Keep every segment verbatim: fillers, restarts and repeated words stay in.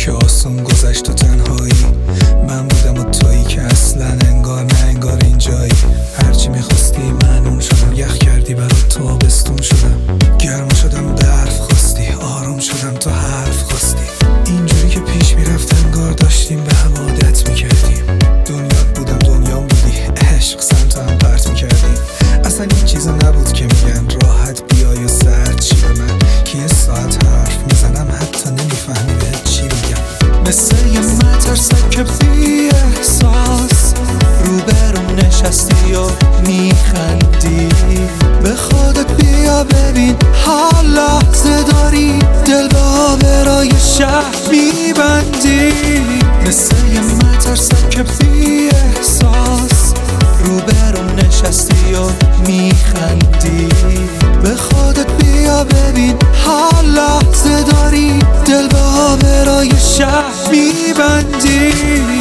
که آسون گذشت و تنهایی من بودم و تویی که اصلا انگار نه انگار اینجایی. هرچی میخواستی من اون شدم، یخ کردی برات تابستون شدم، گرم شدم برف خواستی، آروم شدم تو حرف خواستی. اینجوری که پیش میرفت انگار داشتیم به هم عادت میکردیم. دنیات بودم دنیام بودی، عشق سمت هم پرت میکردیم. اصلا این چیزا نبود که میگن راحت بیای و سرد چی به من، که یه ساعت حرف میزنم حتی نمیفهمی بهت چی میگم. مثل یه مترسک که بی احساس روبرم نشستی و میخندی. به خودت بیا ببین هر لحظه داری دل به آبرای شهر میبندی. مثل یه مترسک که بی احساس روبرم نشستی و میخندی. به خودت بیا ببین هر لحظه داری دل به آبرای شهر میبندی.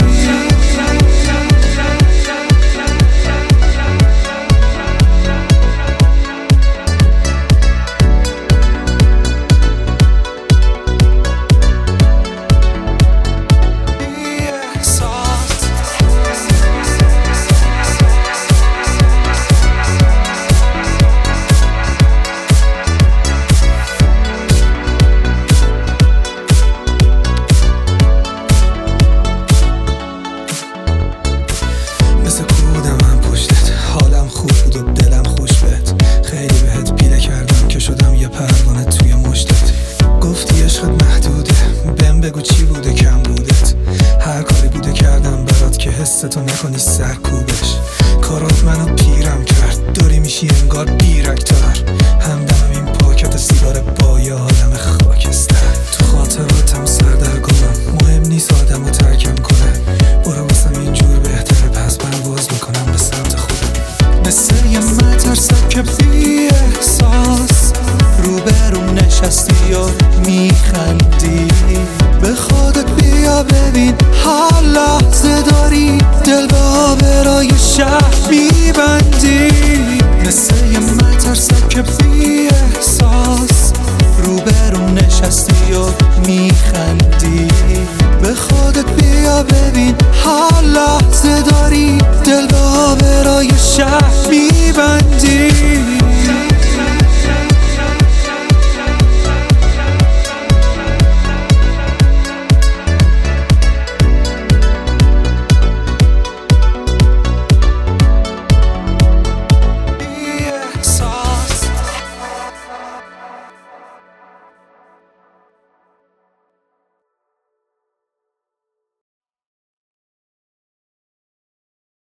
بگو چی بوده کم بودت، هر کاری بوده کردم برات که حستو نکنی سرکوبش. کارات منو پیرم کرد، داری میشی انگار بیرکتر. همدمم این پاکت سیگار با یه آدم خاکستر. تو خاطراتم سردرگمم، مهم نیست آدمو ترکم کنه. برو واسم اینجور بهتره، پس پرواز میکنم به سمت خودم. مثل یه مترسک که بی احساس روبرم نشستی و میخندی. به خودت بیا ببین هر لحظه داری دل به آبرای شهر میبندی. مثل یه مترسک که بی احساس روبرم نشستی و میخندی. به خودت بیا ببین هر لحظه داری